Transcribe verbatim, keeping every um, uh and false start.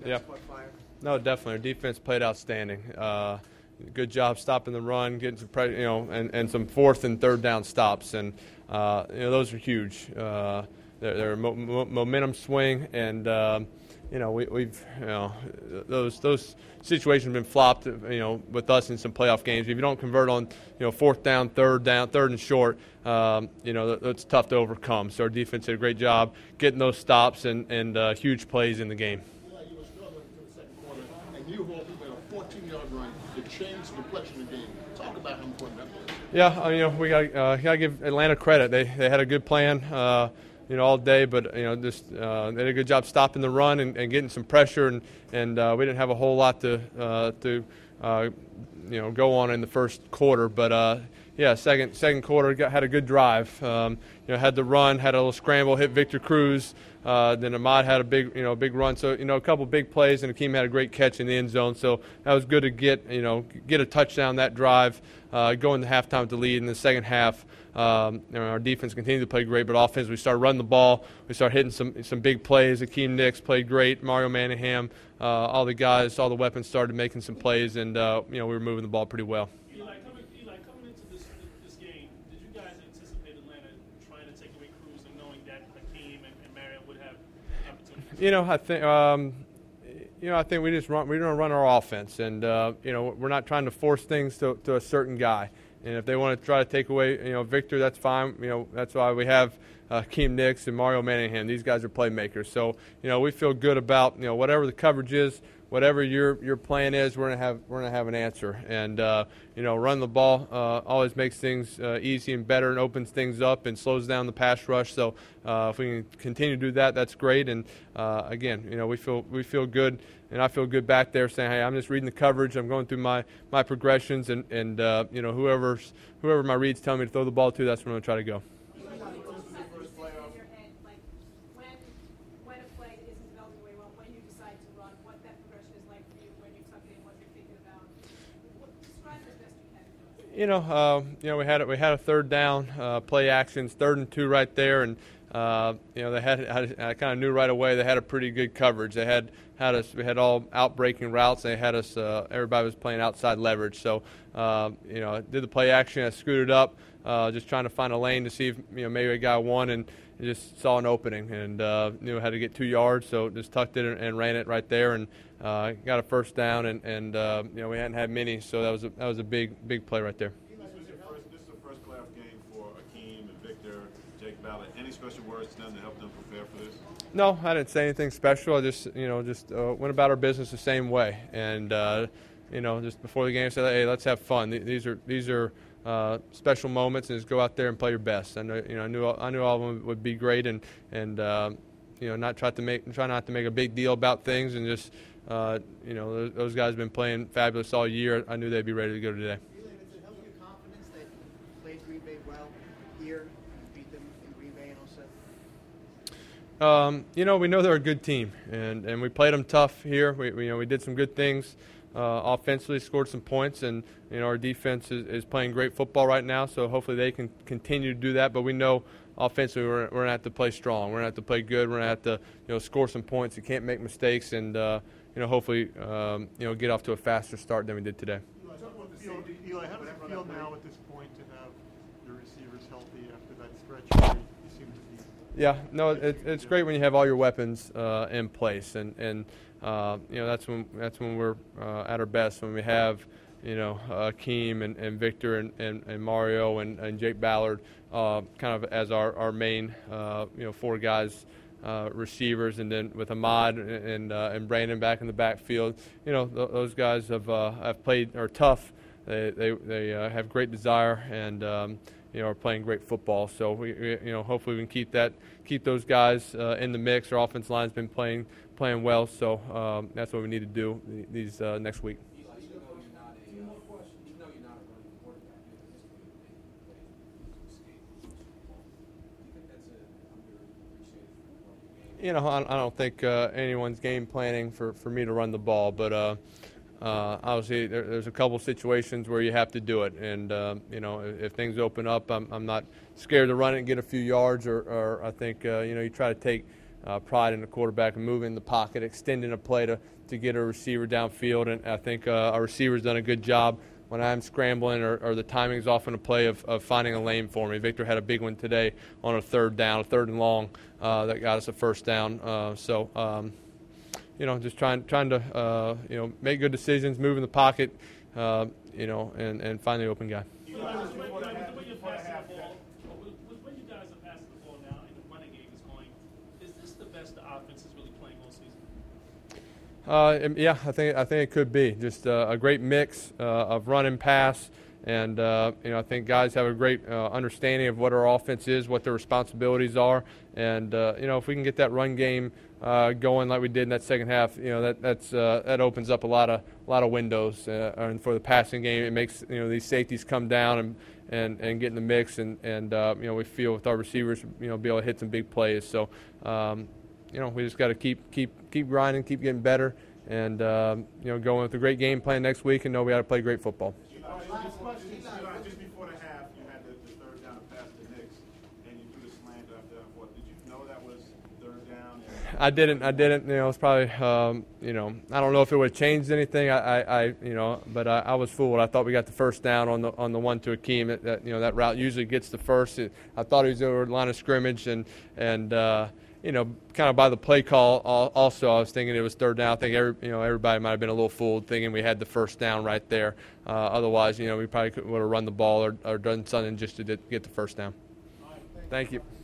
yeah. No, definitely. Our defense played outstanding. Uh, good job stopping the run, getting some, pre- you know, and, and some fourth and third down stops, and uh, you know those are huge. Uh, they're, they're a mo- mo- momentum swing, and um, you know we, we've you know those those situations have been flopped. You know, with us in some playoff games, if you don't convert on you know fourth down, third down, third and short, um, you know that's tough to overcome. So our defense did a great job getting those stops and and uh, huge plays in the game. You of all people had a fourteen-yard run that changed the complexion of the game. Talk about how important that was. Yeah, I mean, you know, we got uh, got to give Atlanta credit. They they had a good plan, uh, you know, all day, but you know, just uh, they did a good job stopping the run and, and getting some pressure, and and uh, we didn't have a whole lot to uh, to uh, you know go on in the first quarter, but. Uh, Yeah, second second quarter got, had a good drive. Um, you know, had the run, had a little scramble, hit Victor Cruz. Uh, then Ahmad had a big you know big run. So you know a couple big plays, and Akeem had a great catch in the end zone. So that was good to get you know get a touchdown that drive, uh, go into halftime with the lead. In the second half, um, you know, our defense continued to play great, but offense we started running the ball. We started hitting some some big plays. Akeem Nicks played great. Mario Manningham, uh, all the guys, all the weapons started making some plays, and uh, you know we were moving the ball pretty well. You know, I think um, you know I think we just run we don't run our offense, and uh, you know we're not trying to force things to, to a certain guy. And if they want to try to take away you know Victor, that's fine. You know that's why we have uh, Akeem Nicks and Mario Manningham. These guys are playmakers. So you know we feel good about you know whatever the coverage is, whatever your your plan is, we're gonna have we're gonna have an answer. And uh, you know run the ball uh, always makes things uh, easy and better, and opens things up and slows down the pass rush. So uh, if we can continue to do that, that's great. And uh, again, you know we feel we feel good. And I feel good back there saying, hey, I'm just reading the coverage. I'm going through my, my progressions, and, and uh, you know, whoever's, whoever my reads tell me to throw the ball to, that's where I'm going to try to go. You know, uh, you know, we had we had a third down, uh, play actions, third and two right there, and uh, you know they had, had I kind of knew right away they had a pretty good coverage. They had had us we had all out breaking routes. They had us uh, everybody was playing outside leverage. So uh, you know, I did the play action. I scooted up, uh, just trying to find a lane to see if you know maybe I got one, and just saw an opening, and uh, knew I had to get two yards, so just tucked it and, and ran it right there, and uh, got a first down, and, and uh, you know we hadn't had many, so that was a, that was a big big play right there. This was your first, this is the first playoff game for Akeem and Victor, Jake Ballard. Any special words to them to help them prepare for this? No, I didn't say anything special. I just you know just uh, went about our business the same way, and uh, you know just before the game I said, hey, let's have fun. These are these are. Uh, special moments, and just go out there and play your best. I know, you know, I knew, I knew all of them would be great, and and uh, you know, not try to make, try not to make a big deal about things, and just, uh, you know, those, those guys have been playing fabulous all year. I knew they'd be ready to go today. Does it help your confidence that you played Green Bay well here, and beat them in Green Bay and also? Um, you know, we know they're a good team, and, and we played them tough here. We, we you know we did some good things. Uh, offensively, scored some points, and you know our defense is, is playing great football right now. So hopefully they can continue to do that. But we know offensively we're, we're gonna have to play strong. We're gonna have to play good. We're gonna have to you know score some points. You can't make mistakes, and uh, you know hopefully um, you know get off to a faster start than we did today. Eli, Eli, how does it feel now at this point to have your receivers healthy after that stretch where you seem to be? Yeah, no, it, it's great when you have all your weapons uh, in place, and and. Uh, you know that's when that's when we're uh, at our best, when we have you know uh, Akeem and, and Victor and, and, and Mario and, and Jake Ballard uh, kind of as our our main uh, you know four guys uh, receivers, and then with Ahmad and and, uh, and Brandon back in the backfield. You know th- those guys have uh, have played are tough. They they they uh, have great desire, and um, you know are playing great football. So we, we you know hopefully we can keep that keep those guys uh, in the mix. Our offensive line's been playing. playing well, so um, that's what we need to do these uh, next week. You know, I, I don't think uh, anyone's game planning for, for me to run the ball, but uh, uh, obviously there, there's a couple situations where you have to do it, and uh, you know if, if things open up, I'm, I'm not scared to run it and get a few yards, or, or I think uh, you know you try to take uh, pride in the quarterback and moving in the pocket, extending a play to, to get a receiver downfield. And I think uh, our receiver's done a good job when I'm scrambling or, or the timing is off in a play of, of finding a lane for me. Victor had a big one today on a third down, a third and long uh, that got us a first down. Uh, so, um, you know, just trying trying to, uh, you know, make good decisions, move in the pocket, uh, you know, and, and find the open guy. When you guys are passing the ball now and the running game is going, is this the best the offense is really playing all season? Uh, yeah, I think I think it could be just uh, a great mix uh, of run and pass, and uh, you know I think guys have a great uh, understanding of what our offense is, what their responsibilities are, and uh, you know if we can get that run game uh, going like we did in that second half, you know that that's uh, that opens up a lot of a lot of windows, uh, and for the passing game, it makes you know these safeties come down and and, and get in the mix, and and uh, you know we feel with our receivers, you know be able to hit some big plays. So. Um, You know, we just got to keep keep keep grinding, keep getting better, and um, you know, going with a great game plan next week, and know we got to play great football. Just before the half, you had the, the third down pass to Nix, and you threw the slant after that. What did you know that was third down? I didn't. I didn't. You know, it's probably. Um, you know, I don't know if it would have changed anything. I, I, I you know, but I, I was fooled. I thought we got the first down on the on the one to Akeem. That, that you know that route usually gets the first. It, I thought he was over the line of scrimmage, and and. Uh, You know, kind of by the play call. Also, I was thinking it was third down. I think every, you know everybody might have been a little fooled, thinking we had the first down right there. Uh, otherwise, you know, we probably would have run the ball or, or done something just to get the first down. Thank you.